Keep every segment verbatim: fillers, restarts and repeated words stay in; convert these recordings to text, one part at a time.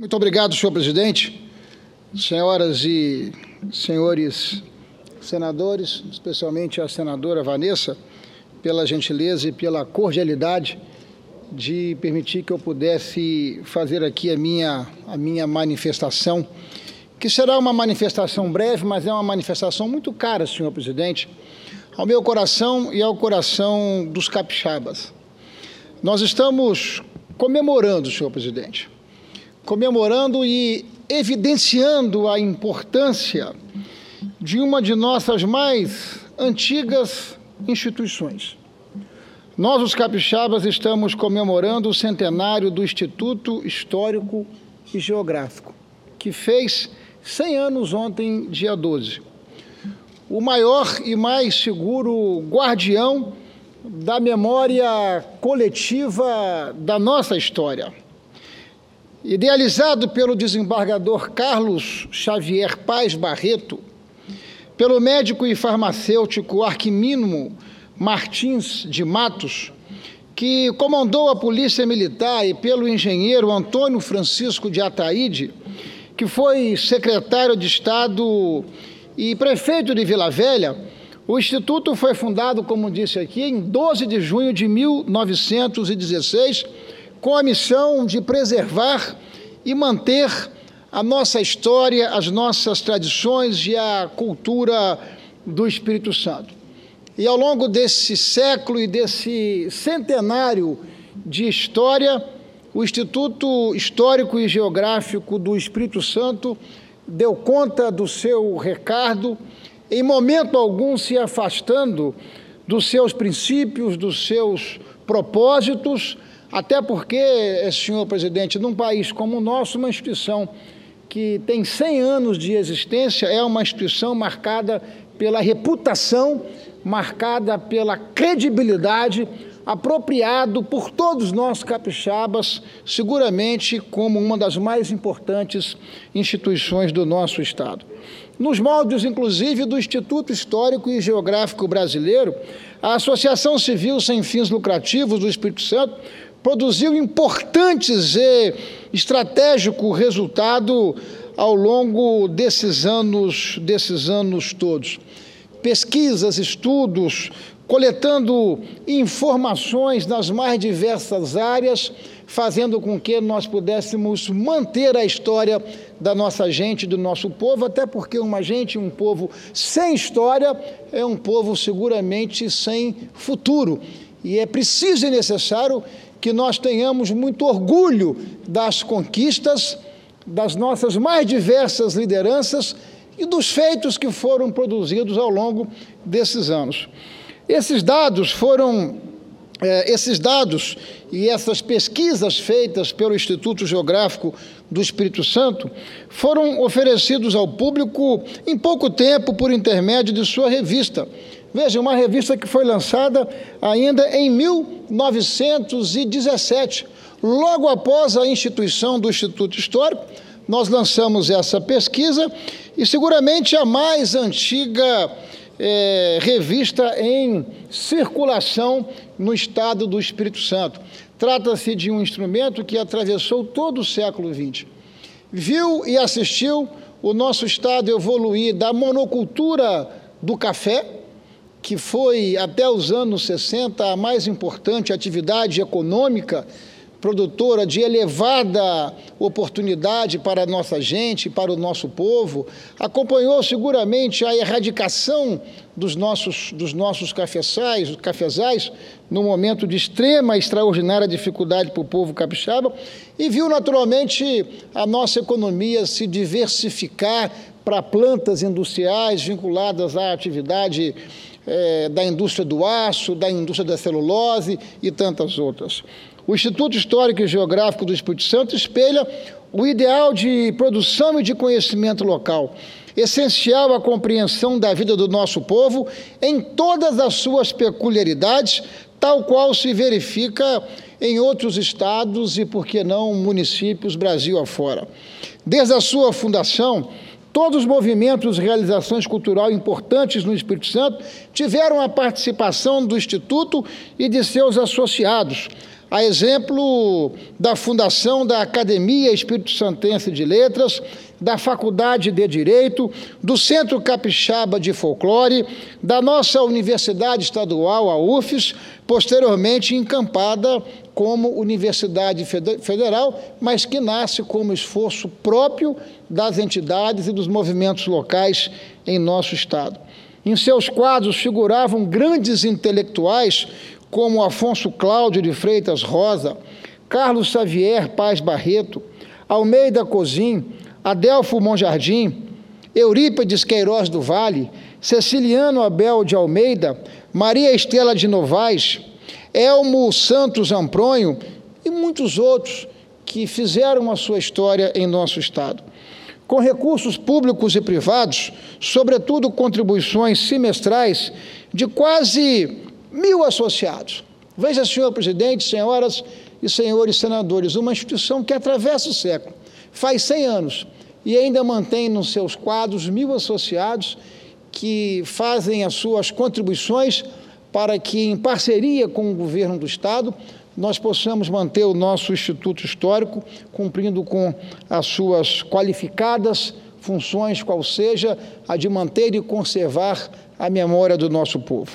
Muito obrigado, senhor presidente, senhoras e senhores senadores, especialmente a senadora Vanessa, pela gentileza e pela cordialidade de permitir que eu pudesse fazer aqui a minha, a minha manifestação, que será uma manifestação breve, mas é uma manifestação muito cara, senhor presidente, ao meu coração e ao coração dos capixabas. Nós estamos comemorando, senhor presidente, comemorando e evidenciando a importância de uma de nossas mais antigas instituições. Nós, os capixabas, estamos comemorando o centenário do Instituto Histórico e Geográfico, que fez cem anos ontem, dia doze. O maior e mais seguro guardião da memória coletiva da nossa história. Idealizado pelo desembargador Carlos Xavier Paz Barreto, pelo médico e farmacêutico Arquimino Martins de Matos, que comandou a Polícia Militar, e pelo engenheiro Antônio Francisco de Ataíde, que foi secretário de Estado e prefeito de Vila Velha, o Instituto foi fundado, como disse aqui, em doze de junho de mil novecentos e dezesseis, com a missão de preservar e manter a nossa história, as nossas tradições e a cultura do Espírito Santo. E ao longo desse século e desse centenário de história, o Instituto Histórico e Geográfico do Espírito Santo deu conta do seu recado, em momento algum se afastando dos seus princípios, dos seus propósitos, até porque, senhor presidente, num país como o nosso, uma instituição que tem cem anos de existência é uma instituição marcada pela reputação, marcada pela credibilidade, apropriado por todos nós capixabas, seguramente como uma das mais importantes instituições do nosso Estado. Nos moldes, inclusive, do Instituto Histórico e Geográfico Brasileiro, a Associação Civil Sem Fins Lucrativos do Espírito Santo produziu importantes e estratégico resultado ao longo desses anos, desses anos todos. Pesquisas, estudos, coletando informações nas mais diversas áreas, fazendo com que nós pudéssemos manter a história da nossa gente, do nosso povo, até porque uma gente, um povo sem história, é um povo seguramente sem futuro. E é preciso e necessário que nós tenhamos muito orgulho das conquistas, das nossas mais diversas lideranças e dos feitos que foram produzidos ao longo desses anos. Esses dados foram, eh, esses dados e essas pesquisas feitas pelo Instituto Geográfico do Espírito Santo foram oferecidos ao público em pouco tempo por intermédio de sua revista. Veja, uma revista que foi lançada ainda em mil novecentos e dezessete, logo após a instituição do Instituto Histórico. Nós lançamos essa pesquisa e seguramente a mais antiga é, revista em circulação no estado do Espírito Santo. Trata-se de um instrumento que atravessou todo o século vinte. Viu e assistiu o nosso estado evoluir da monocultura do café, que foi até os anos sessenta a mais importante atividade econômica, produtora de elevada oportunidade para a nossa gente, para o nosso povo, acompanhou seguramente a erradicação dos nossos, dos nossos cafezais, cafezais, no momento de extrema e extraordinária dificuldade para o povo capixaba, e viu naturalmente a nossa economia se diversificar para plantas industriais vinculadas à atividade é, da indústria do aço, da indústria da celulose e tantas outras. O Instituto Histórico e Geográfico do Espírito Santo espelha o ideal de produção e de conhecimento local, essencial à compreensão da vida do nosso povo em todas as suas peculiaridades, tal qual se verifica em outros estados e, por que não, municípios Brasil afora. Desde a sua fundação, Todos os movimentos e realizações culturais importantes no Espírito Santo tiveram a participação do Instituto e de seus associados, a exemplo da fundação da Academia Espírito Santense de Letras, da Faculdade de Direito, do Centro Capixaba de Folclore, da nossa Universidade Estadual, a U F E S, posteriormente encampada como Universidade Federal, mas que nasce como esforço próprio das entidades e dos movimentos locais em nosso Estado. Em seus quadros figuravam grandes intelectuais como Afonso Cláudio de Freitas Rosa, Carlos Xavier Paz Barreto, Almeida Cozin, Adelfo Monjardim, Eurípides Queiroz do Vale, Ceciliano Abel de Almeida, Maria Estela de Novaes, Elmo Santos Ampronho e muitos outros que fizeram a sua história em nosso Estado. Com recursos públicos e privados, sobretudo contribuições semestrais de quase mil associados. Veja, senhor presidente, senhoras e senhores senadores, uma instituição que atravessa o século, faz cem anos, e ainda mantém nos seus quadros mil associados que fazem as suas contribuições para que, em parceria com o governo do Estado, nós possamos manter o nosso Instituto Histórico cumprindo com as suas qualificadas funções, qual seja a de manter e conservar a memória do nosso povo.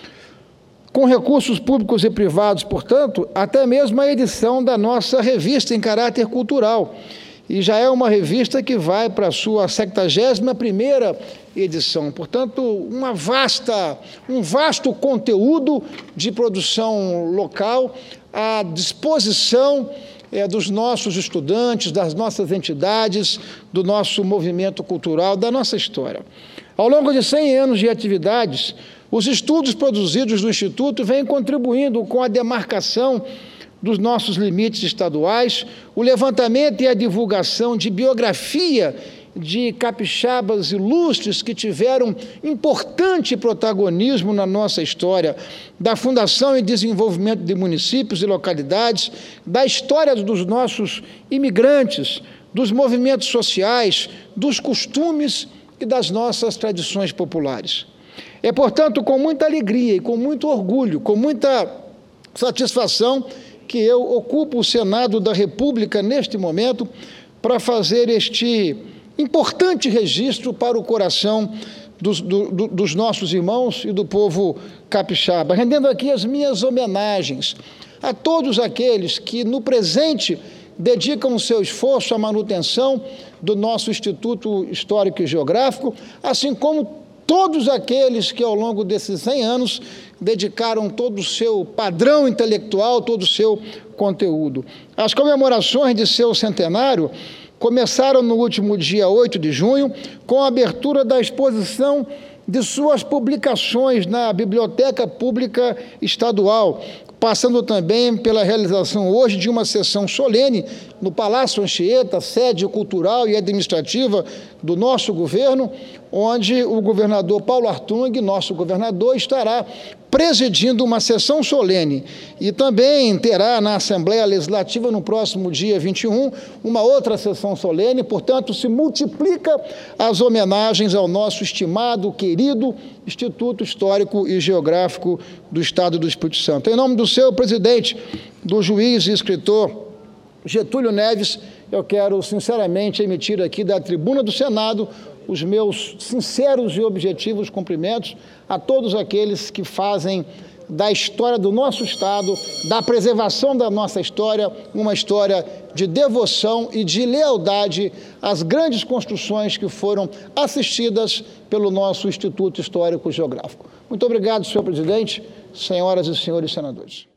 Com recursos públicos e privados, portanto, até mesmo a edição da nossa revista em caráter cultural, e já é uma revista que vai para a sua sexagésima primeira edição. Portanto, uma vasta, um vasto conteúdo de produção local à disposição é, dos nossos estudantes, das nossas entidades, do nosso movimento cultural, da nossa história. Ao longo de cem anos de atividades, os estudos produzidos no Instituto vêm contribuindo com a demarcação dos nossos limites estaduais, o levantamento e a divulgação de biografia de capixabas ilustres que tiveram importante protagonismo na nossa história, da fundação e desenvolvimento de municípios e localidades, da história dos nossos imigrantes, dos movimentos sociais, dos costumes e das nossas tradições populares. É, portanto, com muita alegria e com muito orgulho, com muita satisfação, que eu ocupo o Senado da República neste momento para fazer este importante registro para o coração dos, do, dos nossos irmãos e do povo capixaba, rendendo aqui as minhas homenagens a todos aqueles que, no presente, dedicam o seu esforço à manutenção do nosso Instituto Histórico e Geográfico, assim como todos aqueles que, ao longo desses cem anos, dedicaram todo o seu padrão intelectual, todo o seu conteúdo. As comemorações de seu centenário começaram no último dia oito de junho, com a abertura da exposição de suas publicações na Biblioteca Pública Estadual, passando também pela realização hoje de uma sessão solene no Palácio Anchieta, sede cultural e administrativa do nosso governo, onde o governador Paulo Artung, nosso governador, estará presidindo uma sessão solene e também terá na Assembleia Legislativa no próximo dia vinte e um uma outra sessão solene. Portanto, se multiplica as homenagens ao nosso estimado, querido Instituto Histórico e Geográfico do Estado do Espírito Santo. Em nome do seu presidente, do juiz e escritor Getúlio Neves, eu quero sinceramente emitir aqui da tribuna do Senado os meus sinceros e objetivos cumprimentos a todos aqueles que fazem da história do nosso Estado, da preservação da nossa história, uma história de devoção e de lealdade às grandes construções que foram assistidas pelo nosso Instituto Histórico e Geográfico. Muito obrigado, senhor presidente, senhoras e senhores senadores.